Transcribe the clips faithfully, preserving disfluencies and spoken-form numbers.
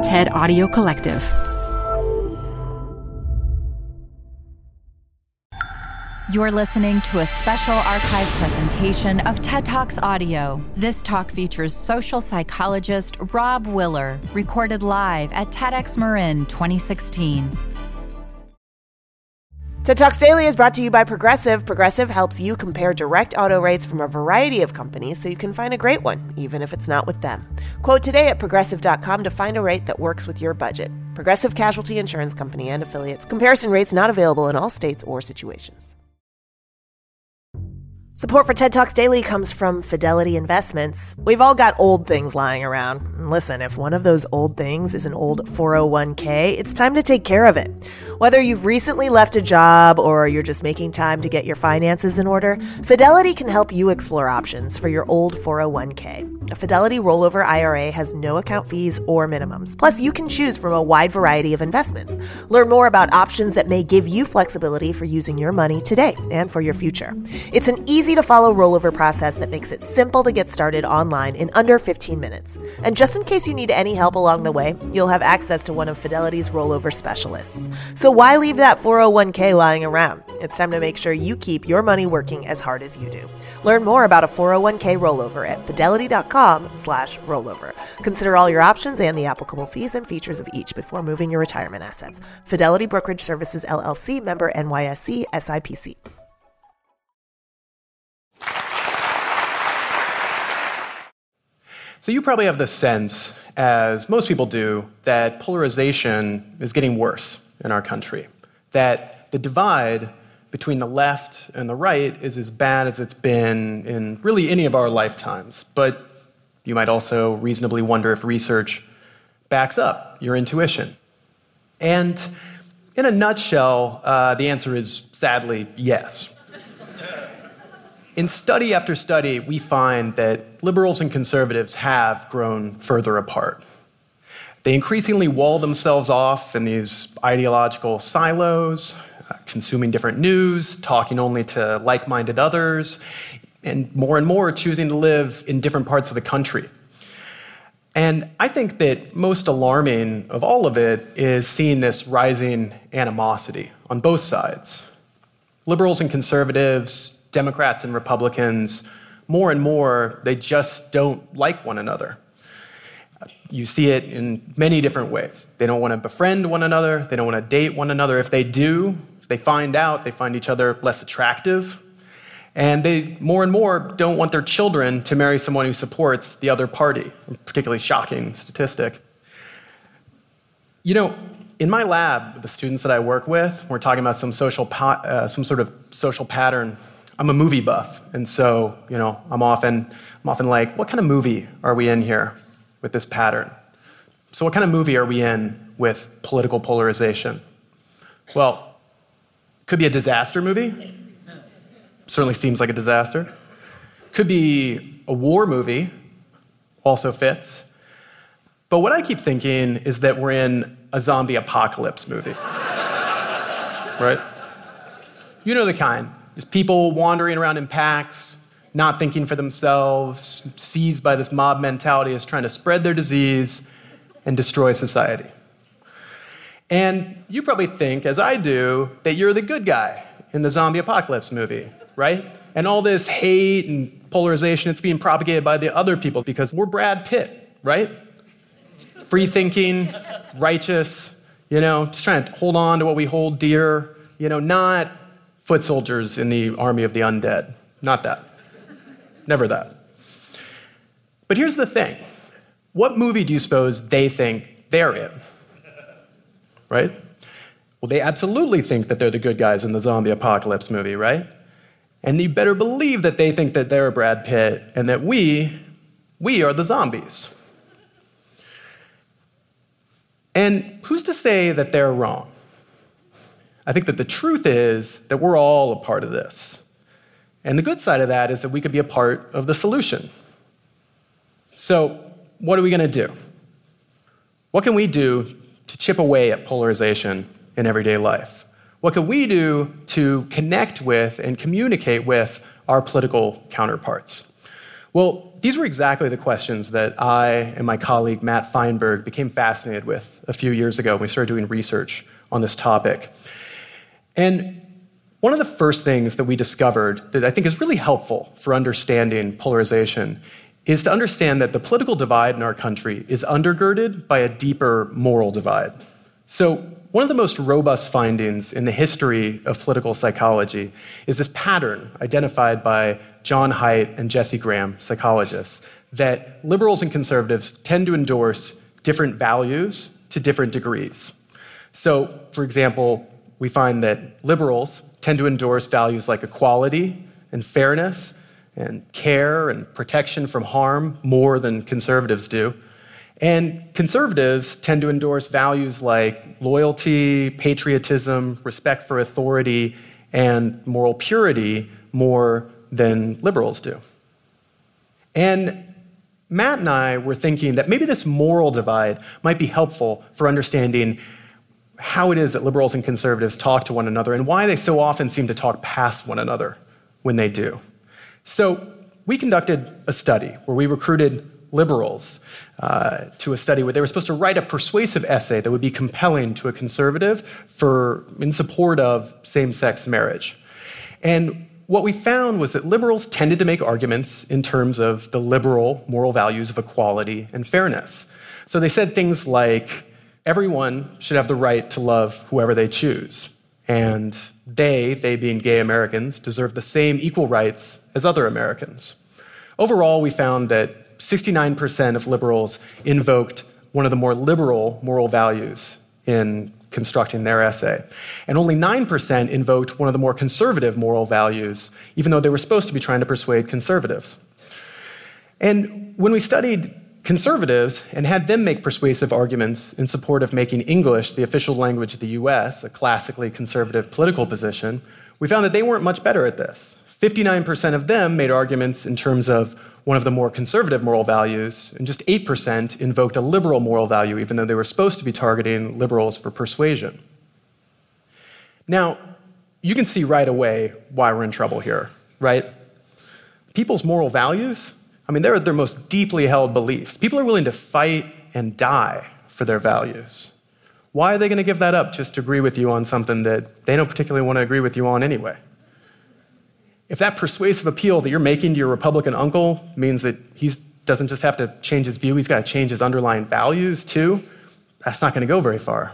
TED Audio Collective. You're listening to a special archive presentation of TED Talks Audio. This talk features social psychologist Rob Willer, recorded live at TEDx Marin twenty sixteen. TED Talks Daily is brought to you by Progressive. Progressive helps you compare direct auto rates from a variety of companies so you can find a great one, even if it's not with them. Quote today at progressive dot com to find a rate that works with your budget. Progressive Casualty Insurance Company and Affiliates. Comparison rates not available in all states or situations. Support for TED Talks Daily comes from Fidelity Investments. We've all got old things lying around. And listen, if one of those old things is an old four oh one k, it's time to take care of it. Whether you've recently left a job or you're just making time to get your finances in order, Fidelity can help you explore options for your old four oh one k. A Fidelity rollover I R A has no account fees or minimums. Plus, you can choose from a wide variety of investments. Learn more about options that may give you flexibility for using your money today and for your future. It's an easy to follow rollover process that makes it simple to get started online in under fifteen minutes. And just in case you need any help along the way, you'll have access to one of Fidelity's rollover specialists. So why leave that four oh one k lying around? It's time to make sure you keep your money working as hard as you do. Learn more about a four oh one k rollover at fidelity dot com slash rollover. Consider all your options and the applicable fees and features of each before moving your retirement assets. Fidelity Brokerage Services, L L C, member N Y S E, S I P C. So you probably have the sense, as most people do, that polarization is getting worse in our country, that the divide between the left and the right is as bad as it's been in really any of our lifetimes. But you might also reasonably wonder if research backs up your intuition. And in a nutshell, uh, the answer is sadly yes. In study after study, we find that liberals and conservatives have grown further apart. They increasingly wall themselves off in these ideological silos, uh, consuming different news, talking only to like-minded others, and more and more choosing to live in different parts of the country. And I think that most alarming of all of it is seeing this rising animosity on both sides. Liberals and conservatives, Democrats and Republicans, more and more, they just don't like one another. You see it in many different ways. They don't want to befriend one another. They don't want to date one another. If they do, if they find out, they find each other less attractive. And they, more and more, don't want their children to marry someone who supports the other party, a particularly shocking statistic. You know, in my lab, the students that I work with, we're talking about some social, pa- uh, some sort of social pattern. I'm a movie buff, and so, you know, I'm often, I'm often like, what kind of movie are we in here with this pattern? So what kind of movie are we in with political polarization? Well, could be a disaster movie. Certainly seems like a disaster. Could be a war movie. Also fits. But what I keep thinking is that we're in a zombie apocalypse movie. Right? You know the kind. Just people wandering around in packs, not thinking for themselves, seized by this mob mentality as trying to spread their disease and destroy society. And you probably think, as I do, that you're the good guy in the zombie apocalypse movie, right? And all this hate and polarization, it's being propagated by the other people because we're Brad Pitt, right? Free-thinking, righteous, you know, just trying to hold on to what we hold dear, you know, not foot soldiers in the army of the undead. Not that. Never that. But here's the thing. What movie do you suppose they think they're in? Right? Well, they absolutely think that they're the good guys in the zombie apocalypse movie, right? And you better believe that they think that they're Brad Pitt and that we, we are the zombies. And who's to say that they're wrong? I think that the truth is that we're all a part of this. And the good side of that is that we could be a part of the solution. So what are we going to do? What can we do to chip away at polarization in everyday life? What can we do to connect with and communicate with our political counterparts? Well, these were exactly the questions that I and my colleague Matt Feinberg became fascinated with a few years ago when we started doing research on this topic. And one of the first things that we discovered that I think is really helpful for understanding polarization is to understand that the political divide in our country is undergirded by a deeper moral divide. So one of the most robust findings in the history of political psychology is this pattern identified by John Haidt and Jesse Graham, psychologists, that liberals and conservatives tend to endorse different values to different degrees. So, for example, we find that liberals tend to endorse values like equality and fairness and care and protection from harm more than conservatives do. And conservatives tend to endorse values like loyalty, patriotism, respect for authority, and moral purity more than liberals do. And Matt and I were thinking that maybe this moral divide might be helpful for understanding how it is that liberals and conservatives talk to one another and why they so often seem to talk past one another when they do. So we conducted a study where we recruited liberals uh, to a study where they were supposed to write a persuasive essay that would be compelling to a conservative for in support of same-sex marriage. And what we found was that liberals tended to make arguments in terms of the liberal moral values of equality and fairness. So they said things like, everyone should have the right to love whoever they choose, and they, they being gay Americans, deserve the same equal rights as other Americans. Overall, we found that sixty-nine percent of liberals invoked one of the more liberal moral values in constructing their essay. And only nine percent invoked one of the more conservative moral values, even though they were supposed to be trying to persuade conservatives. And when we studied conservatives and had them make persuasive arguments in support of making English the official language of the U S, a classically conservative political position, we found that they weren't much better at this. fifty-nine percent of them made arguments in terms of one of the more conservative moral values, and just eight percent invoked a liberal moral value, even though they were supposed to be targeting liberals for persuasion. Now, you can see right away why we're in trouble here, right? People's moral values, I mean, they're their most deeply held beliefs. People are willing to fight and die for their values. Why are they going to give that up just to agree with you on something that they don't particularly want to agree with you on anyway? If that persuasive appeal that you're making to your Republican uncle means that he doesn't just have to change his view, he's got to change his underlying values too, that's not going to go very far.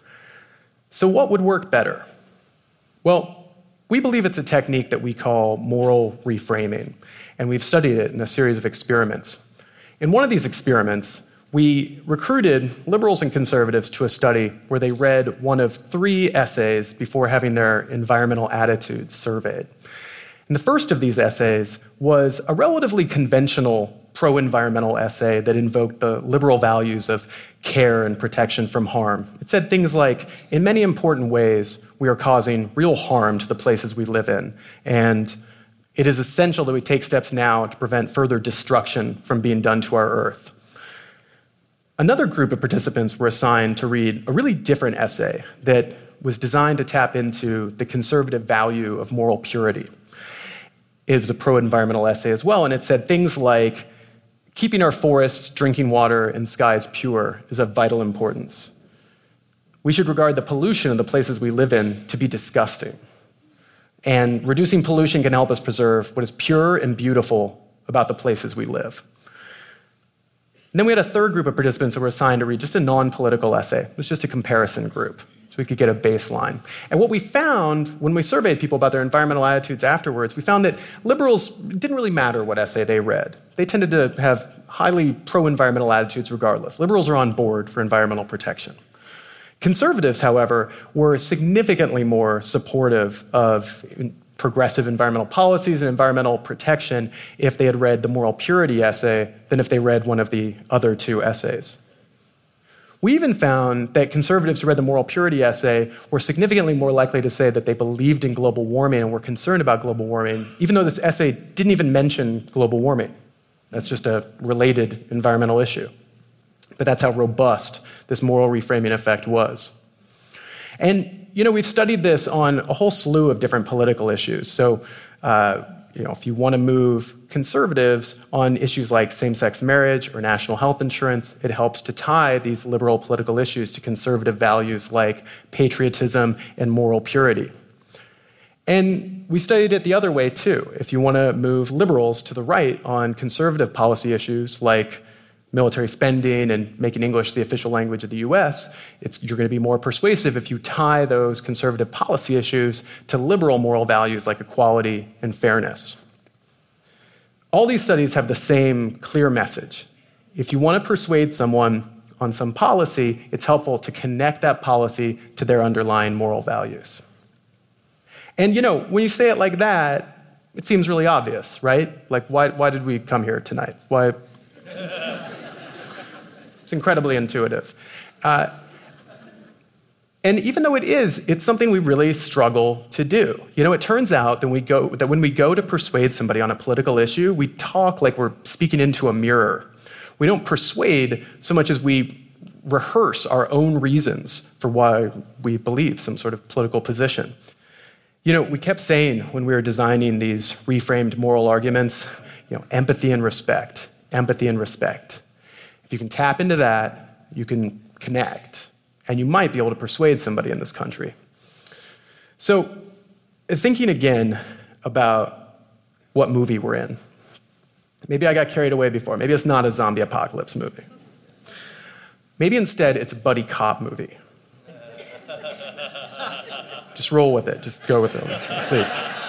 So what would work better? Well, we believe it's a technique that we call moral reframing, and we've studied it in a series of experiments. In one of these experiments, we recruited liberals and conservatives to a study where they read one of three essays before having their environmental attitudes surveyed. And the first of these essays was a relatively conventional pro-environmental essay that invoked the liberal values of care and protection from harm. It said things like, in many important ways, we are causing real harm to the places we live in, and it is essential that we take steps now to prevent further destruction from being done to our Earth. Another group of participants were assigned to read a really different essay that was designed to tap into the conservative value of moral purity. It was a pro-environmental essay as well, and it said things like, keeping our forests, drinking water, and skies pure is of vital importance. We should regard the pollution of the places we live in to be disgusting. And reducing pollution can help us preserve what is pure and beautiful about the places we live. And then we had a third group of participants that were assigned to read just a non-political essay. It was just a comparison group, so we could get a baseline. And what we found when we surveyed people about their environmental attitudes afterwards, we found that liberals, it didn't really matter what essay they read. They tended to have highly pro-environmental attitudes regardless. Liberals are on board for environmental protection. Conservatives, however, were significantly more supportive of progressive environmental policies and environmental protection if they had read the moral purity essay than if they read one of the other two essays. We even found that conservatives who read the moral purity essay were significantly more likely to say that they believed in global warming and were concerned about global warming, even though this essay didn't even mention global warming. That's just a related environmental issue. But that's how robust this moral reframing effect was. And, you know, we've studied this on a whole slew of different political issues. So, uh, you know, if you want to move conservatives on issues like same-sex marriage or national health insurance, it helps to tie these liberal political issues to conservative values like patriotism and moral purity. And we studied it the other way, too. If you want to move liberals to the right on conservative policy issues like military spending and making English the official language of the U S, it's, you're going to be more persuasive if you tie those conservative policy issues to liberal moral values like equality and fairness. All these studies have the same clear message. If you want to persuade someone on some policy, it's helpful to connect that policy to their underlying moral values. And, you know, when you say it like that, it seems really obvious, right? Like, why, why did we come here tonight? Why? It's incredibly intuitive. Uh, and even though it is, it's something we really struggle to do. You know, it turns out that, we go, that when we go to persuade somebody on a political issue, we talk like we're speaking into a mirror. We don't persuade so much as we rehearse our own reasons for why we believe some sort of political position. You know, we kept saying when we were designing these reframed moral arguments, you know, empathy and respect, empathy and respect. If you can tap into that, you can connect, and you might be able to persuade somebody in this country. So, thinking again about what movie we're in. Maybe I got carried away before. Maybe it's not a zombie apocalypse movie. Maybe instead it's a buddy cop movie. Just roll with it. Just go with it, please.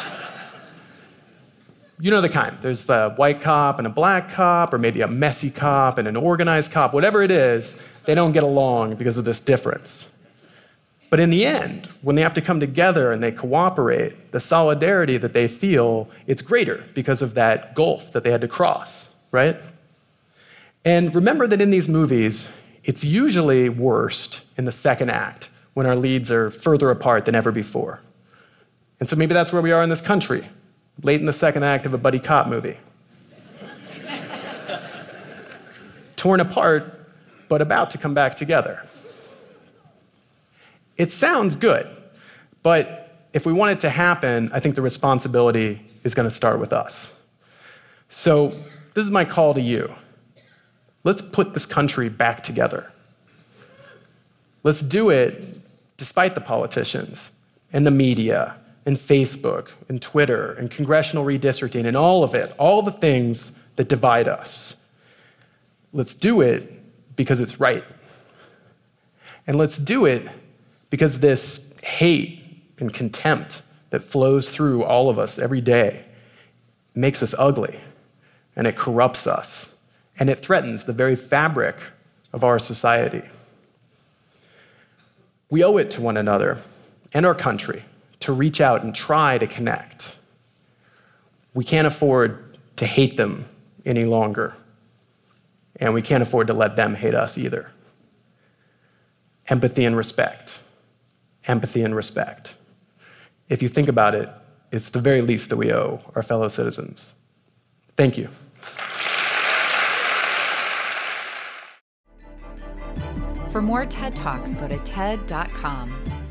You know the kind. There's a white cop and a black cop, or maybe a messy cop and an organized cop. Whatever it is, they don't get along because of this difference. But in the end, when they have to come together and they cooperate, the solidarity that they feel, it's greater because of that gulf that they had to cross, right? And remember that in these movies, it's usually worst in the second act, when our leads are further apart than ever before. And so maybe that's where we are in this country, late in the second act of a buddy cop movie. Torn apart, but about to come back together. It sounds good, but if we want it to happen, I think the responsibility is going to start with us. So this is my call to you. Let's put this country back together. Let's do it despite the politicians and the media and Facebook and Twitter and congressional redistricting and all of it, all the things that divide us. Let's do it because it's right. And let's do it because this hate and contempt that flows through all of us every day makes us ugly, and it corrupts us, and it threatens the very fabric of our society. We owe it to one another and our country to reach out and try to connect. We can't afford to hate them any longer, and we can't afford to let them hate us either. Empathy and respect. Empathy and respect. If you think about it, it's the very least that we owe our fellow citizens. Thank you. For more TED Talks, go to T E D dot com.